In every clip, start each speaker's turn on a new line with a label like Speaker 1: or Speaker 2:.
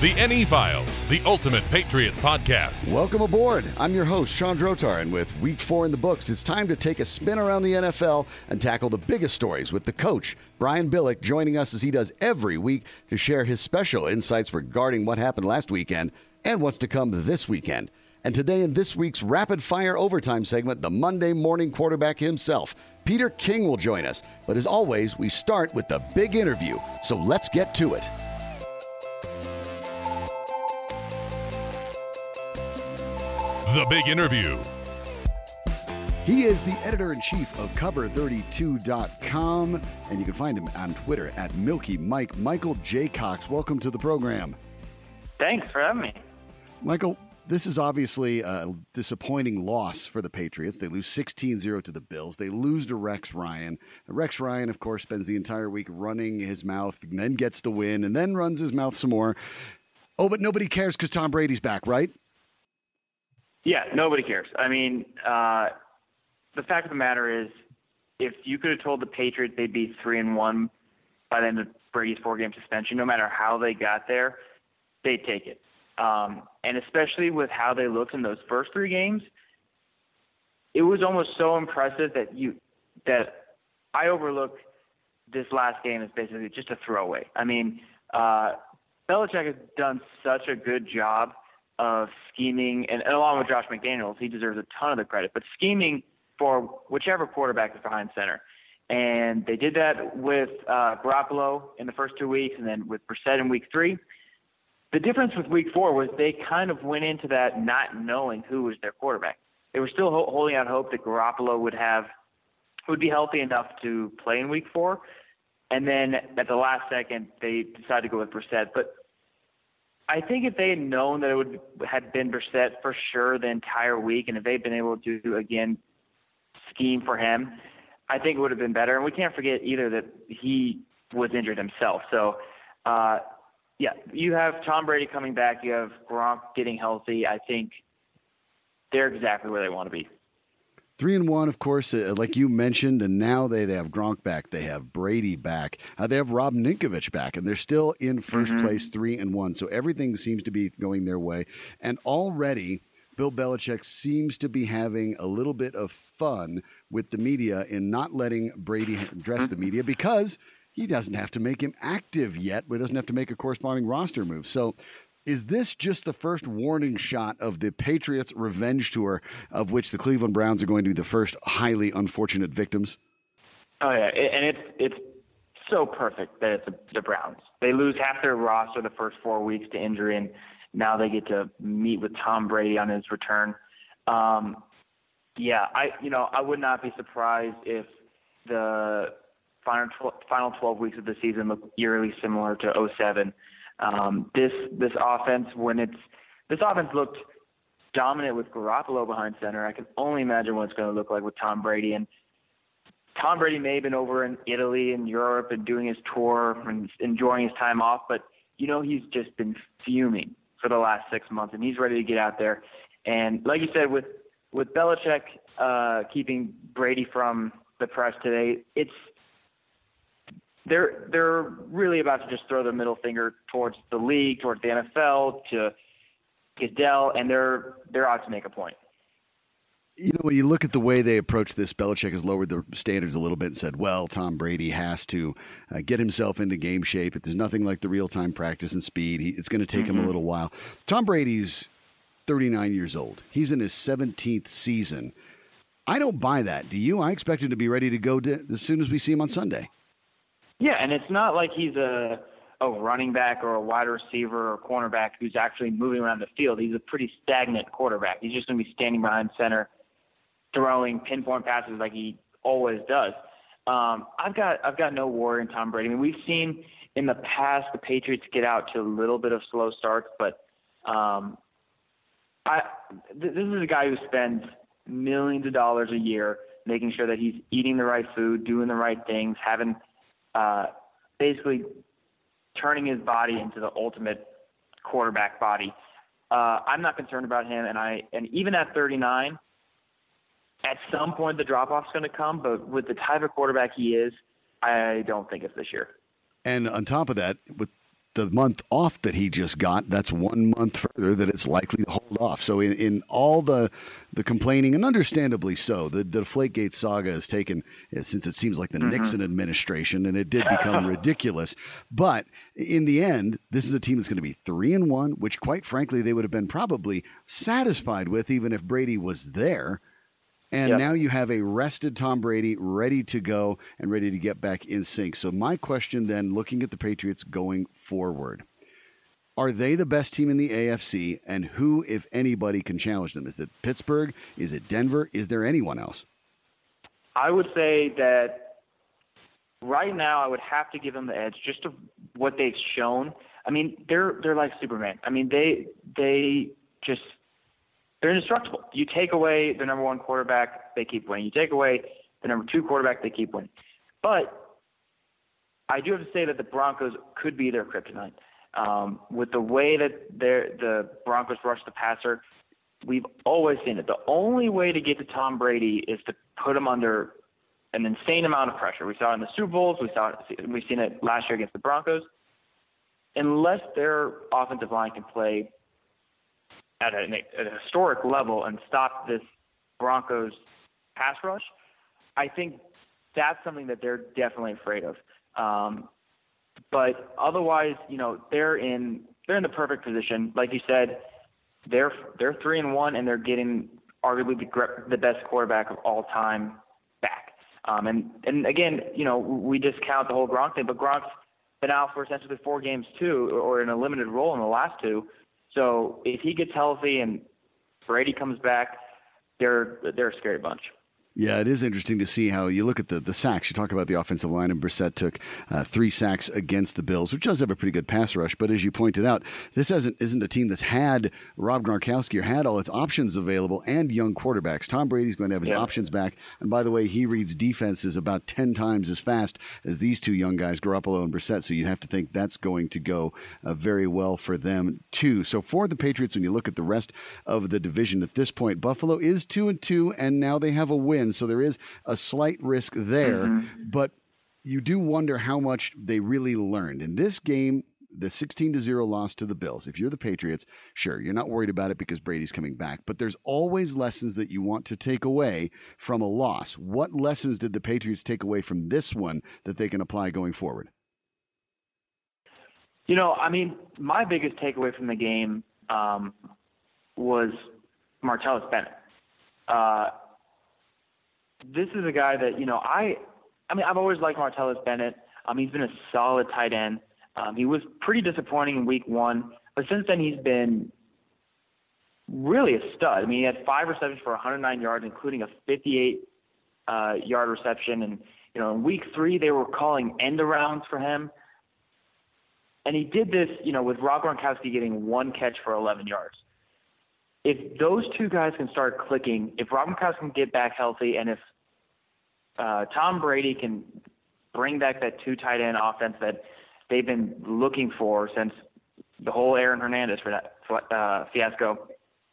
Speaker 1: The NE Files, the Ultimate Patriots podcast.
Speaker 2: Welcome aboard. I'm your host, Sean Drotar, and with Week 4 in the books, it's time to take a spin around the NFL and tackle the biggest stories with the coach, Brian Billick, joining us as he does every week to share his special insights regarding what happened last weekend and what's to come this weekend. And today in this week's Rapid Fire Overtime segment, the Monday morning quarterback himself, Peter King, will join us. But as always, we start with the big interview, so let's get to it.
Speaker 1: The Big Interview.
Speaker 2: He is the editor-in-chief of Cover32.com, and you can find him on Twitter at Milky Mike. Michael J. Cox, welcome to the program.
Speaker 3: Thanks for having me.
Speaker 2: Michael, this is obviously a disappointing loss for the Patriots. They lose 16-0 to the Bills. They lose to Rex Ryan. Rex Ryan, of course, spends the entire week running his mouth and then gets the win and then runs his mouth some more. Oh, but nobody cares because Tom Brady's back, right?
Speaker 3: Yeah, nobody cares. I mean, the fact of the matter is, if you could have told the Patriots they'd be 3-1 by the end of Brady's 4-game suspension, no matter how they got there, they'd take it. And especially with how they looked in those first 3 games, it was almost so impressive that I overlooked this last game as basically just a throwaway. I mean, Belichick has done such a good job of scheming, and along with Josh McDaniels, he deserves a ton of the credit, but scheming for whichever quarterback is behind center. And they did that with Garoppolo in the first 2 weeks, and then with Brissett in week 3. The difference with week 4 was they kind of went into that not knowing who was their quarterback. They were still holding out hope that Garoppolo would be healthy enough to play in week 4. And then at the last second, they decided to go with Brissett. But I think if they had known that it had been Brissett for sure the entire week, and if they'd been able to, again, scheme for him, I think it would have been better. And we can't forget either that he was injured himself. So, yeah, you have Tom Brady coming back. You have Gronk getting healthy. I think they're exactly where they want to be.
Speaker 2: 3-1, of course, like you mentioned, and now they have Gronk back. They have Brady back. They have Rob Ninkovich back, and they're still in first place, 3-1. So everything seems to be going their way. And already, Bill Belichick seems to be having a little bit of fun with the media in not letting Brady address the media because he doesn't have to make him active yet, but doesn't have to make a corresponding roster move. So is this just the first warning shot of the Patriots' revenge tour, of which the Cleveland Browns are going to be the first highly unfortunate victims?
Speaker 3: Oh, yeah, and it's so perfect that it's the Browns. They lose half their roster the first 4 weeks to injury, and now they get to meet with Tom Brady on his return. Yeah, I would not be surprised if the final 12 weeks of the season look eerily similar to 2007. This offense, this offense looked dominant with Garoppolo behind center. I can only imagine what it's going to look like with Tom Brady. And Tom Brady may have been over in Italy and Europe and doing his tour and enjoying his time off, but he's just been fuming for the last 6 months, and he's ready to get out there. And like you said, with Belichick keeping Brady from the press today, They're really about to just throw the middle finger towards the league, towards the NFL, to Goodell, and they're out to make a point.
Speaker 2: When you look at the way they approach this, Belichick has lowered the standards a little bit and said, well, Tom Brady has to get himself into game shape. If there's nothing like the real-time practice and speed, it's going to take him a little while. Tom Brady's 39 years old. He's in his 17th season. I don't buy that. Do you? I expect him to be ready to go as soon as we see him on Sunday.
Speaker 3: Yeah, and it's not like he's a running back or a wide receiver or cornerback who's actually moving around the field. He's a pretty stagnant quarterback. He's just going to be standing behind center, throwing pinpoint passes like he always does. I've got no worry in Tom Brady. I mean, we've seen in the past the Patriots get out to a little bit of slow starts, but this is a guy who spends millions of dollars a year making sure that he's eating the right food, doing the right things, having basically turning his body into the ultimate quarterback body. I'm not concerned about him, and even at 39, at some point the drop-off's going to come, but with the type of quarterback he is, I don't think it's this year.
Speaker 2: And on top of that, with the month off that he just got, that's 1 month further that it's likely to hold off. So in all the complaining, and understandably so, the Deflategate saga has taken, since it seems like the Nixon administration, and it did become ridiculous. But in the end, this is a team that's going to be 3-1, which quite frankly, they would have been probably satisfied with even if Brady was there. And now you have a rested Tom Brady ready to go and ready to get back in sync. So my question then, looking at the Patriots going forward, are they the best team in the AFC? And who, if anybody, can challenge them? Is it Pittsburgh? Is it Denver? Is there anyone else?
Speaker 3: I would say that right now I would have to give them the edge just to what they've shown. I mean, they're like Superman. I mean, they're indestructible. You take away the number one quarterback, they keep winning. You take away the number two quarterback, they keep winning. But I do have to say that the Broncos could be their kryptonite. With the way that the Broncos rush the passer, we've always seen it. The only way to get to Tom Brady is to put him under an insane amount of pressure. We saw it in the Super Bowls. We've seen it last year against the Broncos. Unless their offensive line can play at a historic level and stop this Broncos pass rush, I think that's something that they're definitely afraid of. But otherwise, they're in the perfect position. Like you said, they're 3-1 and they're getting arguably the best quarterback of all time back. And again, we discount the whole Gronk thing, but Gronk's been out for essentially 4 games too, or in a limited role in the last 2. So if he gets healthy and Brady comes back, they're a scary bunch.
Speaker 2: Yeah, it is interesting to see how you look at the sacks. You talk about the offensive line, and Brissett took 3 sacks against the Bills, which does have a pretty good pass rush. But as you pointed out, this isn't a team that's had Rob Gronkowski or had all its options available and young quarterbacks. Tom Brady's going to have his options back. And by the way, he reads defenses about 10 times as fast as these 2 young guys, Garoppolo and Brissett. So you'd have to think that's going to go very well for them, too. So for the Patriots, when you look at the rest of the division at this point, Buffalo is 2-2, and now they have a win. So there is a slight risk there, but you do wonder how much they really learned. In this game, the 16-0 loss to the Bills, if you're the Patriots, sure, you're not worried about it because Brady's coming back, but there's always lessons that you want to take away from a loss. What lessons did the Patriots take away from this one that they can apply going forward?
Speaker 3: My biggest takeaway from the game was Martellus Bennett. This is a guy that, I've always liked Martellus Bennett. He's been a solid tight end. He was pretty disappointing in week 1, but since then he's been really a stud. I mean, he had 5 receptions for 109 yards, including a 58-yard reception. And, in week 3, they were calling end arounds for him. And he did this, with Rob Gronkowski getting 1 catch for 11 yards. If those 2 guys can start clicking, if Rob Gronkowski can get back healthy, and if Tom Brady can bring back that 2 tight end offense that they've been looking for since the whole Aaron Hernandez fiasco,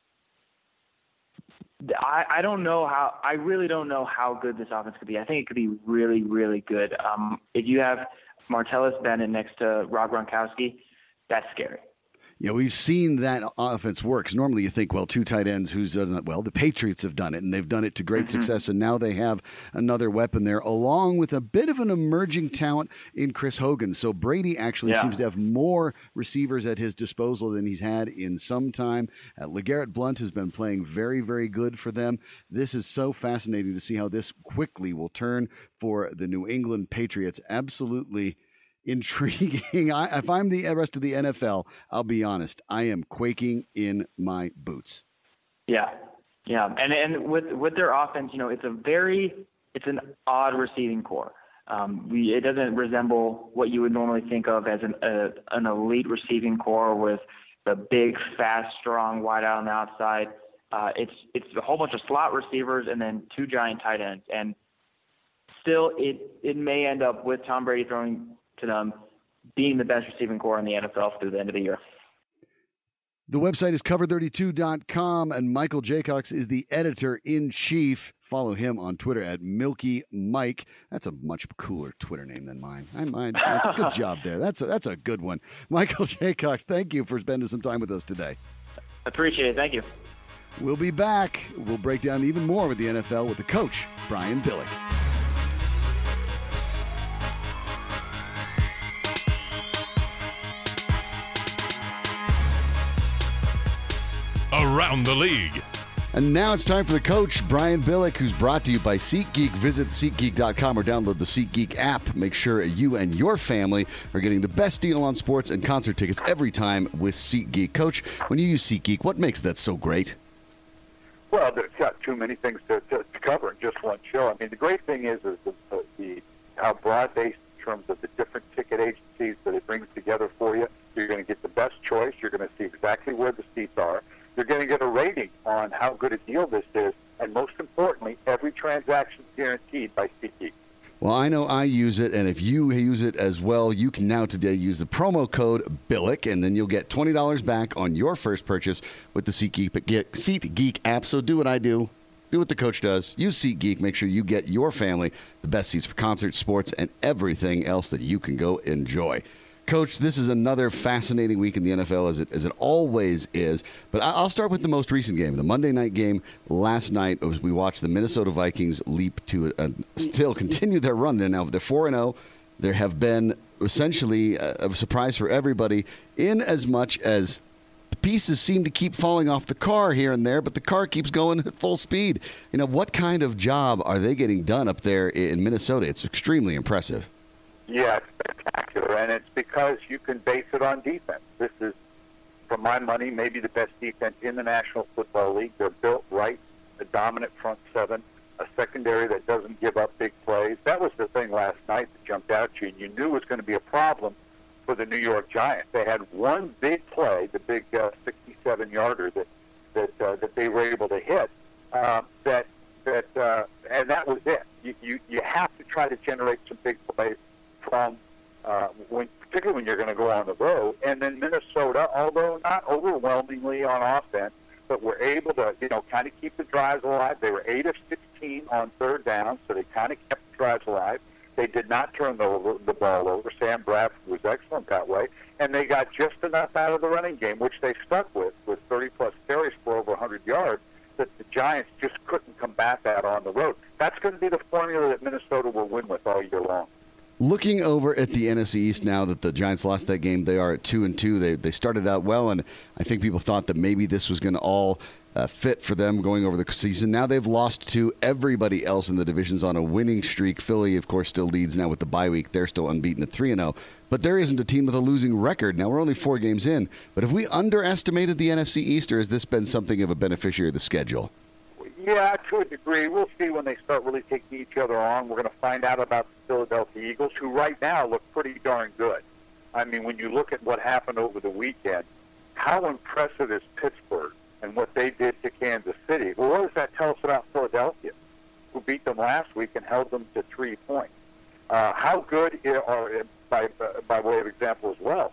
Speaker 3: I really don't know how good this offense could be. I think it could be really, really good. If you have Martellus Bennett next to Rob Gronkowski, that's scary.
Speaker 2: Yeah, we've seen that offense work. 'Cause normally you think, well, 2 tight ends, who's done it? Well, the Patriots have done it, and they've done it to great success, and now they have another weapon there, along with a bit of an emerging talent in Chris Hogan. So Brady actually seems to have more receivers at his disposal than he's had in some time. LeGarrette Blount has been playing very, very good for them. This is so fascinating to see how this quickly will turn for the New England Patriots. Absolutely intriguing. If I'm the rest of the NFL, I'll be honest, I am quaking in my boots.
Speaker 3: Yeah. And with their offense, it's an odd receiving core. It doesn't resemble what you would normally think of as an elite receiving core with the big, fast, strong wide out on the outside. It's a whole bunch of slot receivers and then 2 giant tight ends. And still, it may end up with Tom Brady throwing to them being the best receiving core in the NFL through the end of the year.
Speaker 2: The website is cover32.com, and Michael Jaycox is the editor-in-chief. Follow him on Twitter at Milky Mike. That's a much cooler Twitter name than mine. Good job there. That's a good one. Michael Jaycox, thank you for spending some time with us today.
Speaker 3: Appreciate it. Thank you.
Speaker 2: We'll be back. We'll break down even more with the NFL with the coach, Brian Billick.
Speaker 1: Around the League.
Speaker 2: And now it's time for the coach, Brian Billick, who's brought to you by SeatGeek. Visit SeatGeek.com or download the SeatGeek app. Make sure you and your family are getting the best deal on sports and concert tickets every time with SeatGeek. Coach, when you use SeatGeek, what makes that so great?
Speaker 4: Well, there's got too many things to cover in just one show. I mean, the great thing is how broad-based in terms of the different ticket agencies that it brings together for you. You're going to get the best choice. You're going to see exactly where the seats are. You're going to get a rating on how good a deal this is. And most importantly, every transaction is guaranteed by SeatGeek.
Speaker 2: Well, I know I use it, and if you use it as well, you can now today use the promo code Billick, and then you'll get $20 back on your first purchase with the SeatGeek app. So do what I do. Do what the coach does. Use SeatGeek. Make sure you get your family the best seats for concerts, sports, and everything else that you can go enjoy. Coach, this is another fascinating week in the NFL, as it always is. But I'll start with the most recent game, the Monday night game last night. As we watched the Minnesota Vikings leap to still continue their run. Now they're 4-0. There have been essentially a surprise for everybody, in as much as the pieces seem to keep falling off the car here and there, but the car keeps going at full speed. You know, what kind of job are they getting done up there in Minnesota? It's extremely impressive.
Speaker 4: Yeah, it's spectacular, and it's because you can base it on defense. This is, for my money, maybe the best defense in the National Football League. They're built right, a dominant front seven, a secondary that doesn't give up big plays. That was the thing last night that jumped out at you, and you knew it was going to be a problem for the New York Giants. They had one big play, the big 67-yarder that they were able to hit, and that was it. You have to try to generate some big plays from particularly when you're going to go on the road. And then Minnesota, although not overwhelmingly on offense, but were able to, kind of keep the drives alive. They were 8 of 16 on third down, so they kind of kept the drives alive. They did not turn the ball over. Sam Bradford was excellent that way. And they got just enough out of the running game, which they stuck with 30-plus carries for over 100 yards, that the Giants just couldn't combat that on the road. That's going to be the formula that Minnesota will win with all year long.
Speaker 2: Looking over at the NFC East now that the Giants lost that game, they are at 2-2. They started out well, and I think people thought that maybe this was going to all fit for them going over the season. Now they've lost to everybody else in the divisions on a winning streak. Philly, of course, still leads now with the bye week. They're still unbeaten at 3-0. But there isn't a team with a losing record. Now we're only 4 games in. But have we underestimated the NFC East, or has this been something of a beneficiary of the schedule?
Speaker 4: Yeah, to a degree. We'll see when they start really taking each other on. We're going to find out about the Philadelphia Eagles, who right now look pretty darn good. I mean, when you look at what happened over the weekend, how impressive is Pittsburgh and what they did to Kansas City? Well, what does that tell us about Philadelphia, who beat them last week and held them to 3 points? How good are, by way of example as well,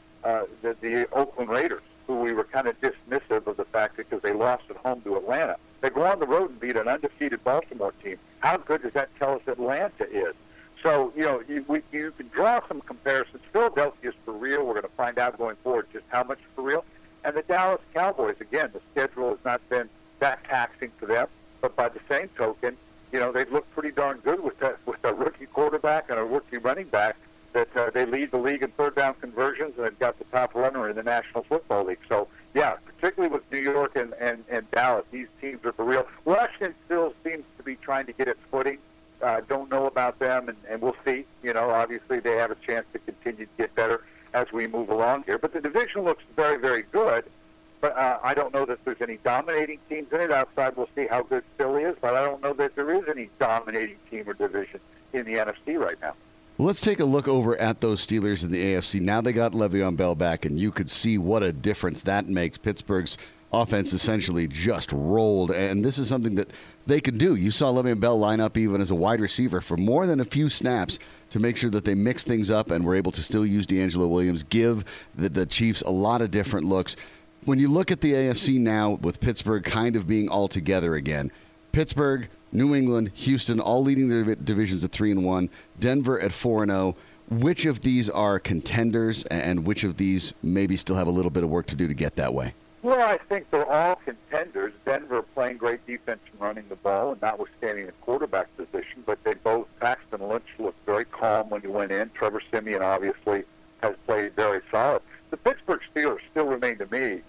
Speaker 4: the Oakland Raiders, who we were kind of dismissive of the fact because they lost at home to Atlanta. They go on the road and beat an undefeated Baltimore team. How good does that tell us Atlanta is? So, you can draw some comparisons. Philadelphia is for real. We're going to find out going forward just how much for real. And the Dallas Cowboys, again, the schedule has not been that taxing for them. But by the same token, they've looked pretty darn good with a rookie quarterback and a rookie running back that they lead the league in third down conversions, and they've got the top runner in the National Football League. So, yeah, particularly with New York and Dallas, these teams are for real. Washington still seems to be trying to get its footing. Don't know about them, and we'll see. Obviously they have a chance to continue to get better as we move along here. But the division looks very, very good. But I don't know that there's any dominating teams in it. Outside, we'll see how good Philly is. But I don't know that there is any dominating team or division in the NFC right now.
Speaker 2: Well, let's take a look over at those Steelers in the AFC. Now they got Le'Veon Bell back, and you could see what a difference that makes. Pittsburgh's offense essentially just rolled, and this is something that they could do. You saw Le'Veon Bell line up even as a wide receiver for more than a few snaps to make sure that they mix things up and were able to still use D'Angelo Williams, give the Chiefs a lot of different looks. when you look at the AFC now with Pittsburgh kind of being all together again, Pittsburgh, New England, Houston, all leading their divisions at 3-1, Denver at 4-0. Which of these are contenders, and which of these maybe still have a little bit of work to do to get that way?
Speaker 4: Well, I think they're all contenders. Denver playing great defense and running the ball, and notwithstanding the quarterback position, but they both, Paxton Lynch looked very calm when he went in. Trevor Siemian obviously has played very solid. The Pittsburgh Steelers still remain to me,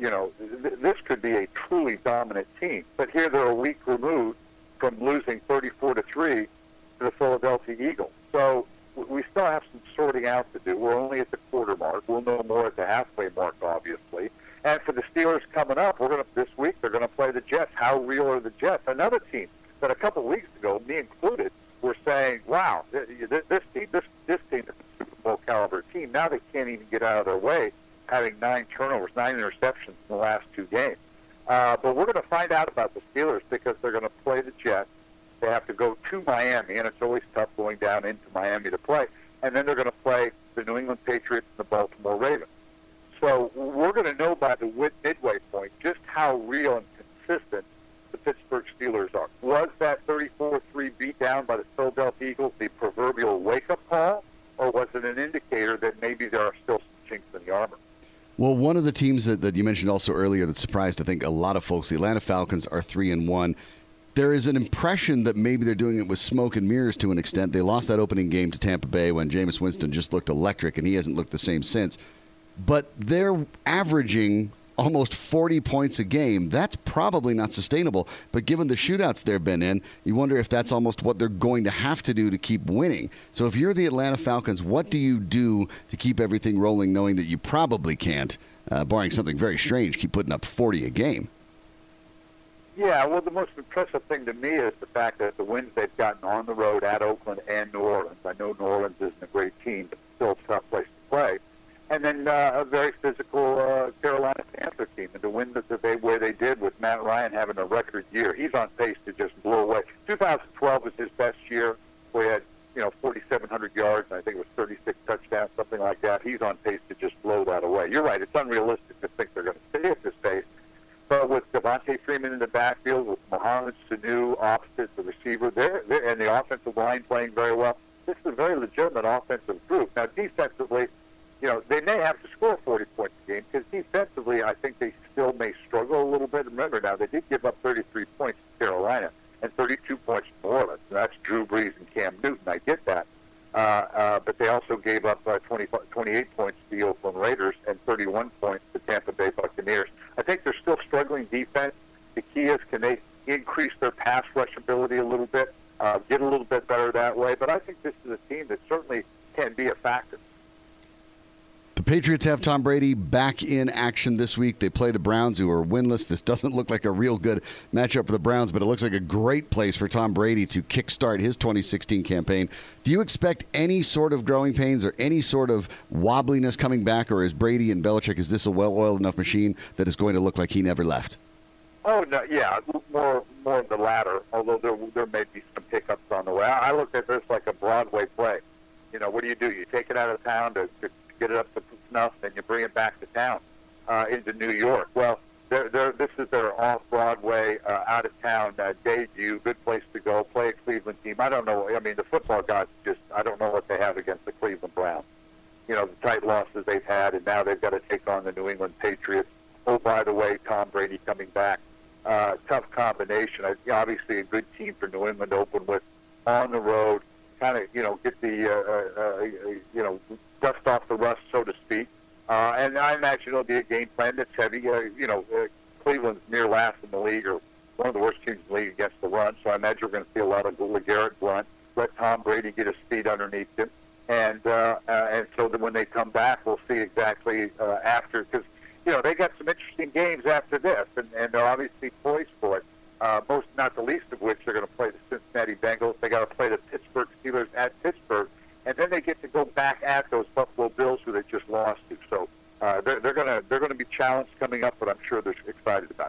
Speaker 4: this could be a truly dominant team. But here they're a week removed from losing 34-3 to the Philadelphia Eagles. So we still have some sorting out to do. We're only at the quarter mark. We'll know more at the halfway mark, obviously. And for the Steelers coming up, this week they're going to play the Jets. How real are the Jets? Another team that a couple of weeks ago, me included, were saying, "Wow, this team is a Super Bowl caliber team." Now they can't even get out of their way, having 9 turnovers, 9 interceptions in the last 2 games. But we're going to find out about the Steelers because they're going to play the Jets. They have to go to Miami, and it's always tough going down into Miami to play. And then they're going to play the New England Patriots and the Baltimore Ravens. So we're going to know by the midway point just how real and consistent the Pittsburgh Steelers are. Was that 34-3 beat down by the Philadelphia Eagles the proverbial wake-up call, or was it an indicator that maybe there are still some chinks in the armor?
Speaker 2: Well, one of the teams that you mentioned also earlier that surprised, I think, a lot of folks, the Atlanta Falcons are 3-1. There is an impression that maybe they're doing it with smoke and mirrors to an extent. They lost that opening game to Tampa Bay when Jameis Winston just looked electric, and he hasn't looked the same since. But they're averaging almost 40 points a game. That's probably not sustainable. But given the shootouts they've been in, you wonder if that's almost what they're going to have to do to keep winning. So if you're the Atlanta Falcons, what do you do to keep everything rolling, knowing that you probably can't, barring something very strange, keep putting up 40 a game?
Speaker 4: Yeah, well, the most impressive thing to me is the fact that the wins they've gotten on the road at Oakland and New Orleans. I know New Orleans isn't a great team, but still a tough place to play. And then a very physical Carolina Panther team, and to win the way they did with Matt Ryan having a record year. He's on pace to just blow away. 2012 was his best year. We had 4,700 yards, and I think it was 36 touchdowns, something like that. He's on pace to just blow that away. You're right. It's unrealistic to think they're going to stay at this pace. But with Devontae Freeman in the backfield, with Mohamed Sanu opposite the receiver, and the offensive line playing very well, this is a very legitimate offensive group. Now, defensively, they may have to score 40 points a game because defensively, I think they still may struggle a little bit. Remember now, they did give up 33 points to Carolina and 32 points to New Orleans. And that's Drew Brees and Cam Newton. I get that. But they also gave up 28 points to the Oakland Raiders and 31 points to Tampa Bay Buccaneers. I think they're still struggling defense. The key is, can they increase their pass rush ability a little bit, get a little bit better that way? But I think this is a team that certainly can be a factor.
Speaker 2: The Patriots have Tom Brady back in action this week. They play the Browns, who are winless. This doesn't look like a real good matchup for the Browns, but it looks like a great place for Tom Brady to kickstart his 2016 campaign. Do you expect any sort of growing pains or any sort of wobbliness coming back, or is Brady and Belichick, is this a well-oiled enough machine that is going to look like he never left?
Speaker 4: Oh, no, yeah, more of the latter, although there may be some hiccups on the way. I look at this like a Broadway play. What do? You take it out of town to get it up to snuff, and you bring it back to town into New York. Well, this is their off-Broadway, out-of-town debut. Good place to go. Play a Cleveland team. I don't know. I mean, the football gods I don't know what they have against the Cleveland Browns. The tight losses they've had, and now they've got to take on the New England Patriots. Oh, by the way, Tom Brady coming back. Tough combination. Obviously, a good team for New England to open with on the road. Kind of, get the, dust off the rust, so to speak. And I imagine it'll be a game plan that's heavy. Cleveland's near last in the league, or one of the worst teams in the league against the run. So I imagine we're going to see a lot of LeGarrette Blount. Let Tom Brady get his feet underneath him. And so that when they come back, we'll see exactly after. Because, they got some interesting games after this, and they're obviously poised for it. Most, not the least of which, they're going to play the Cincinnati Bengals. They got to play the Pittsburgh Steelers at Pittsburgh, and then they get to go back at those Buffalo Bills who they just lost to. So they're going to be challenged coming up, but I'm sure they're excited about it.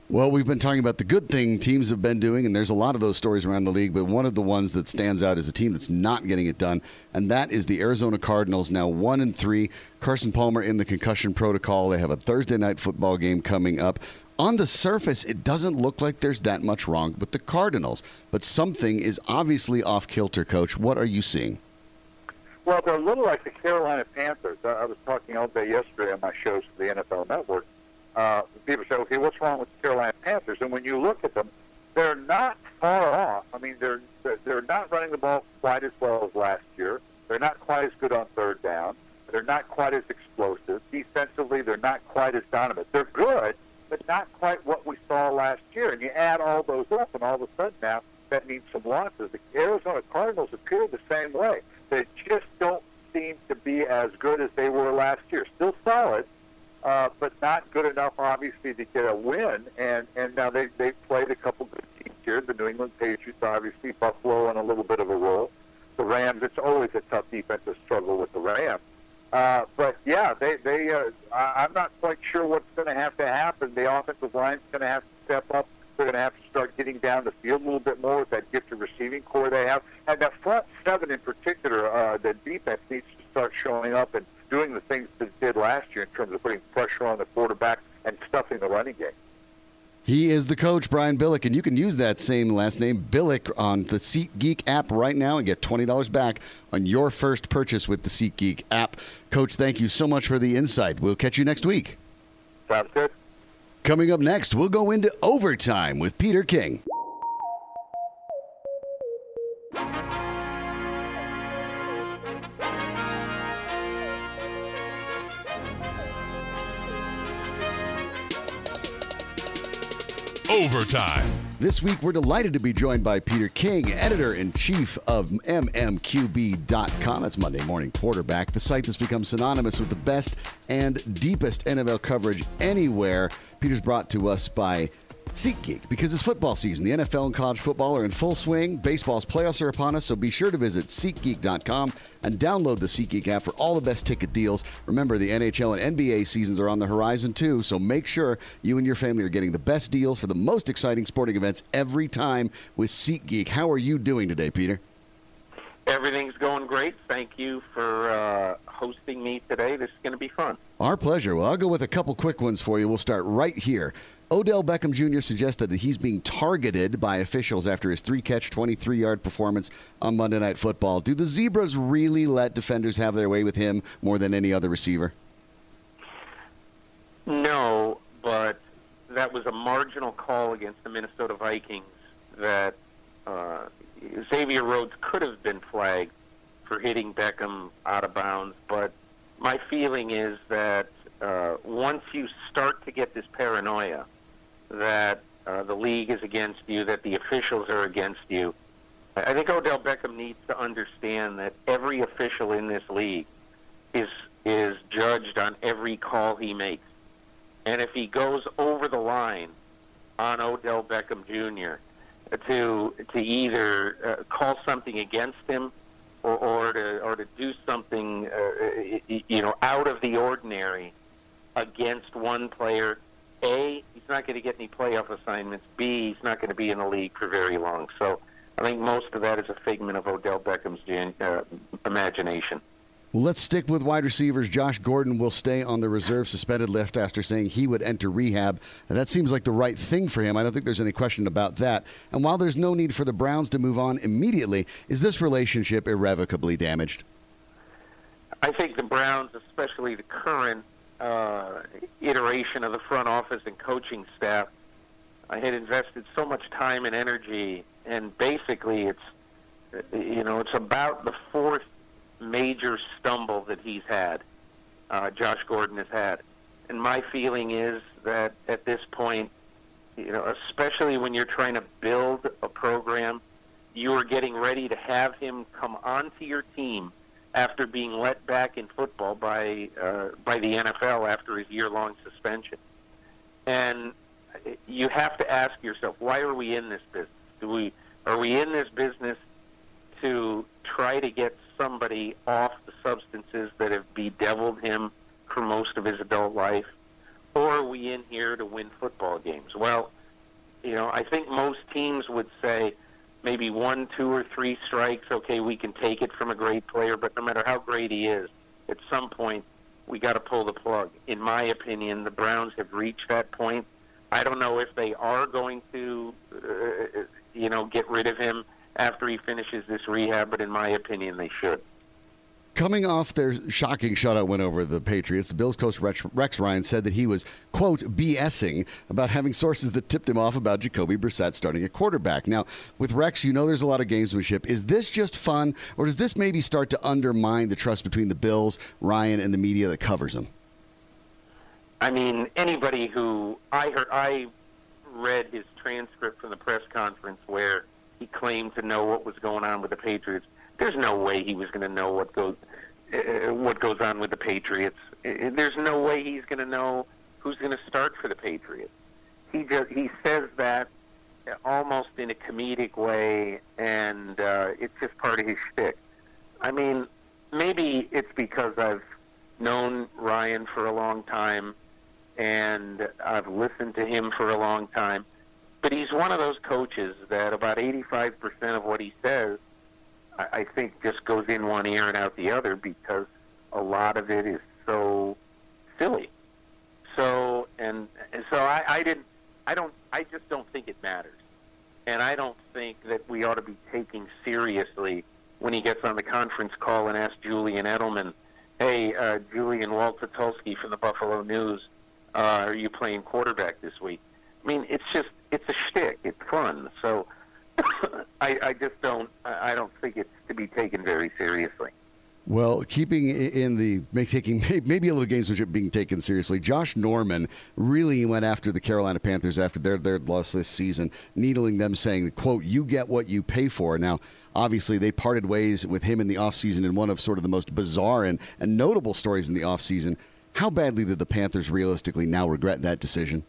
Speaker 2: Well, we've been talking about the good thing teams have been doing, and there's a lot of those stories around the league, but one of the ones that stands out is a team that's not getting it done, and that is the Arizona Cardinals, now 1-3. Carson Palmer in the concussion protocol. They have a Thursday night football game coming up. On the surface, it doesn't look like there's that much wrong with the Cardinals, but something is obviously off kilter, Coach. What are you seeing?
Speaker 4: Well, they're a little like the Carolina Panthers. I was talking all day yesterday on my shows for the NFL Network. People say, okay, what's wrong with the Carolina Panthers? And when you look at them, they're not far off. I mean, they're not running the ball quite as well as last year. They're not quite as good on third down. They're not quite as explosive. Defensively, they're not quite as dominant. They're good, but not quite what we saw last year. And you add all those up, and all of a sudden now, that means some losses. The Arizona Cardinals appear the same way. They just don't seem to be as good as they were last year. Still solid, but not good enough, obviously, to get a win. And now they've played a couple good teams here. The New England Patriots, obviously, Buffalo on a little bit of a roll. The Rams, it's always a tough defensive struggle with the Rams. But, yeah, I'm not quite sure what's going to have to happen. The offensive line's going to have to step up. They're going to have to start getting down the field a little bit more with that gifted receiving core they have. And that front seven in particular, the defense needs to start showing up and doing the things that it did last year in terms of putting pressure on the quarterback and stuffing the running game.
Speaker 2: He is the coach, Brian Billick, and you can use that same last name, Billick, on the SeatGeek app right now and get $20 back on your first purchase with the SeatGeek app. Coach, thank you so much for the insight. We'll catch you next week.
Speaker 4: Sounds good.
Speaker 2: Coming up next, we'll go into overtime with Peter King.
Speaker 1: Overtime.
Speaker 2: This week, we're delighted to be joined by Peter King, editor-in-chief of MMQB.com. That's Monday Morning Quarterback, the site that's become synonymous with the best and deepest NFL coverage anywhere. Peter's brought to us by SeatGeek, because it's football season. The NFL and college football are in full swing. Baseball's playoffs are upon us, so be sure to visit SeatGeek.com and download the SeatGeek app for all the best ticket deals. Remember, the NHL and NBA seasons are on the horizon, too, so make sure you and your family are getting the best deals for the most exciting sporting events every time with SeatGeek. How are you doing today, Peter?
Speaker 5: Everything's going great. Thank you for hosting me today. This is going to be fun.
Speaker 2: Our pleasure. Well, I'll go with a couple quick ones for you. We'll start right here. Odell Beckham Jr. suggested that he's being targeted by officials after his 3-catch, 23-yard performance on Monday Night Football. Do the Zebras really let defenders have their way with him more than any other receiver?
Speaker 5: No, but that was a marginal call against the Minnesota Vikings that Xavier Rhodes could have been flagged for hitting Beckham out of bounds. But my feeling is that once you start to get this paranoia that the league is against you, that the officials are against you, I think Odell Beckham needs to understand that every official in this league is judged on every call he makes. And if he goes over the line on Odell Beckham Jr. to either call something against him or to do something out of the ordinary against one player, A, he's not going to get any playoff assignments. B, he's not going to be in the league for very long. So I think most of that is a figment of Odell Beckham's imagination.
Speaker 2: Well, let's stick with wide receivers. Josh Gordon will stay on the reserve suspended list after saying he would enter rehab. And that seems like the right thing for him. I don't think there's any question about that. And while there's no need for the Browns to move on immediately, is this relationship irrevocably damaged?
Speaker 5: I think the Browns, especially the current iteration of the front office and coaching staff, had invested so much time and energy, and basically it's about the fourth major stumble that he's had, Josh Gordon has had. And my feeling is that at this point, especially when you're trying to build a program, you are getting ready to have him come onto your team after being let back in football by the NFL after his year-long suspension. And you have to ask yourself, why are we in this business? Are we in this business to try to get somebody off the substances that have bedeviled him for most of his adult life, or are we in here to win football games? Well, I think most teams would say maybe 1, 2, or 3 strikes, okay, we can take it from a great player, but no matter how great he is, at some point, we got to pull the plug. In my opinion, the Browns have reached that point. I don't know if they are going to, get rid of him after he finishes this rehab, but in my opinion, they should.
Speaker 2: Coming off their shocking shutout win over the Patriots, the Bills coach Rex Ryan said that he was, quote, BSing about having sources that tipped him off about Jacoby Brissett starting at quarterback. Now, with Rex, there's a lot of gamesmanship. Is this just fun, or does this maybe start to undermine the trust between the Bills, Ryan, and the media that covers them?
Speaker 5: I mean, anybody who I read his transcript from the press conference where he claimed to know what was going on with the Patriots. There's no way he was going to know what goes on with the Patriots. There's no way he's going to know who's going to start for the Patriots. He says that almost in a comedic way, and it's just part of his shtick. I mean, maybe it's because I've known Ryan for a long time, and I've listened to him for a long time, but he's one of those coaches that about 85% of what he says I think just goes in one ear and out the other because a lot of it is so silly. I just don't think it matters. And I don't think that we ought to be taking seriously when he gets on the conference call and asks Julian Edelman, hey, Julian Waltotulski from the Buffalo News, are you playing quarterback this week? I mean, it's a shtick. It's fun. So I don't think it's to be taken very seriously.
Speaker 2: Well, keeping in taking maybe a little gamesmanship being taken seriously, Josh Norman really went after the Carolina Panthers after their loss this season, needling them, saying, quote, you get what you pay for. Now, obviously, they parted ways with him in the offseason in one of sort of the most bizarre and notable stories in the offseason. How badly did the Panthers realistically now regret that decision?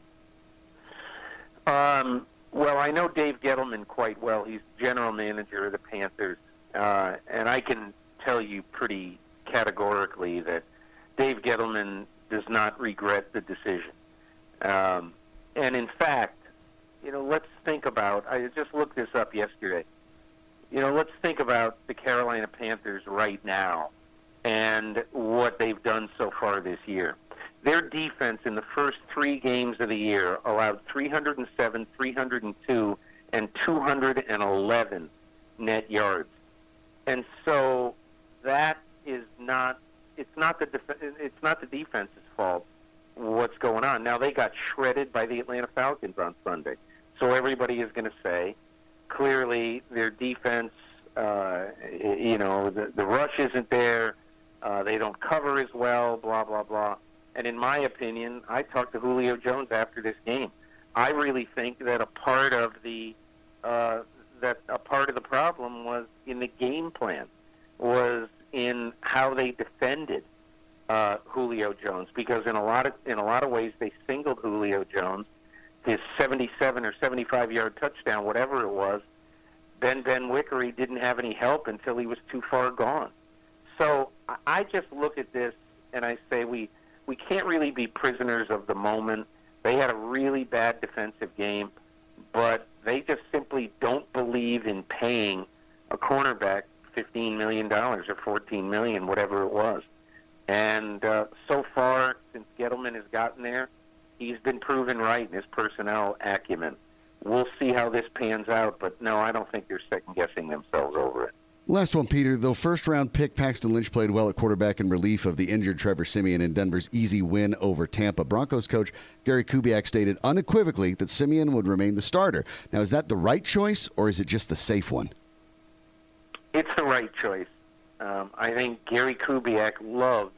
Speaker 5: Well, I know Dave Gettleman quite well. He's general manager of the Panthers, and I can tell you pretty categorically that Dave Gettleman does not regret the decision. And in fact, let's think about, I just looked this up yesterday, let's think about the Carolina Panthers right now and what they've done so far this year. Their defense in the first 3 games of the year allowed 307, 302, and 211 net yards. And so that is it's not the defense's fault what's going on. Now, they got shredded by the Atlanta Falcons on Sunday. So everybody is going to say, clearly their defense, the rush isn't there, they don't cover as well, blah, blah, blah. And in my opinion, I talked to Julio Jones after this game. I really think that a part of the problem was in the game plan, was in how they defended Julio Jones, because in a lot of ways they singled Julio Jones, his 77 or 75-yard touchdown, whatever it was. Ben Wickery didn't have any help until he was too far gone. So I just look at this and I say we can't really be prisoners of the moment. They had a really bad defensive game, but they just simply don't believe in paying a cornerback $15 million or $14 million, whatever it was. And so far, since Gettleman has gotten there, he's been proven right in his personnel acumen. We'll see how this pans out, but no, I don't think they're second-guessing themselves over it.
Speaker 2: Last one, Peter. Though first-round pick Paxton Lynch played well at quarterback in relief of the injured Trevor Siemian in Denver's easy win over Tampa, Broncos coach Gary Kubiak stated unequivocally that Siemian would remain the starter. Now, is that the right choice, or is it just the safe one?
Speaker 5: It's the right choice. I think Gary Kubiak loved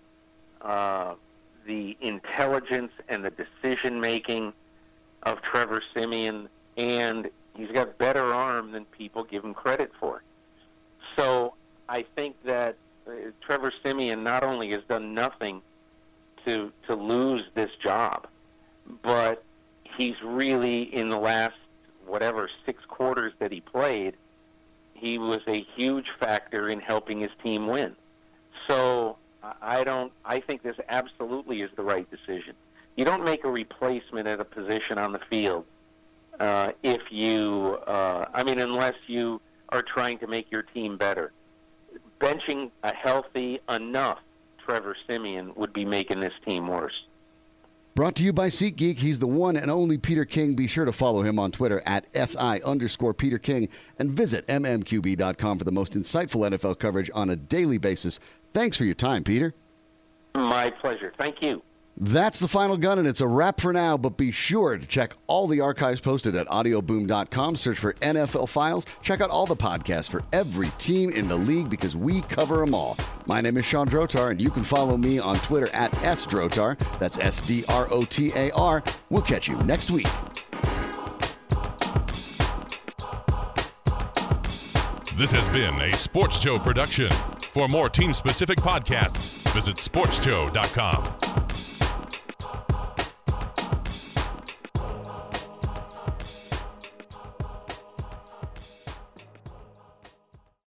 Speaker 5: the intelligence and the decision-making of Trevor Siemian, and he's got better arm than people give him credit for. So I think that Trevor Siemian not only has done nothing to lose this job, but he's really, in the last, 6 quarters that he played, he was a huge factor in helping his team win. So I think this absolutely is the right decision. You don't make a replacement at a position on the field unless you are trying to make your team better. Benching a healthy enough Trevor Siemian would be making this team worse.
Speaker 2: Brought to you by SeatGeek. He's the one and only Peter King. Be sure to follow him on Twitter at @SI_Peter King and visit mmqb.com for the most insightful NFL coverage on a daily basis. Thanks for your time, Peter.
Speaker 5: My pleasure. Thank you.
Speaker 2: That's the Final Gun, and it's a wrap for now, but be sure to check all the archives posted at audioboom.com. Search for NFL Files. Check out all the podcasts for every team in the league because we cover them all. My name is Sean Drotar, and you can follow me on Twitter at @SDrotar. That's SDROTAR. We'll catch you next week.
Speaker 1: This has been a Sports Show production. For more team-specific podcasts, visit sportsshow.com.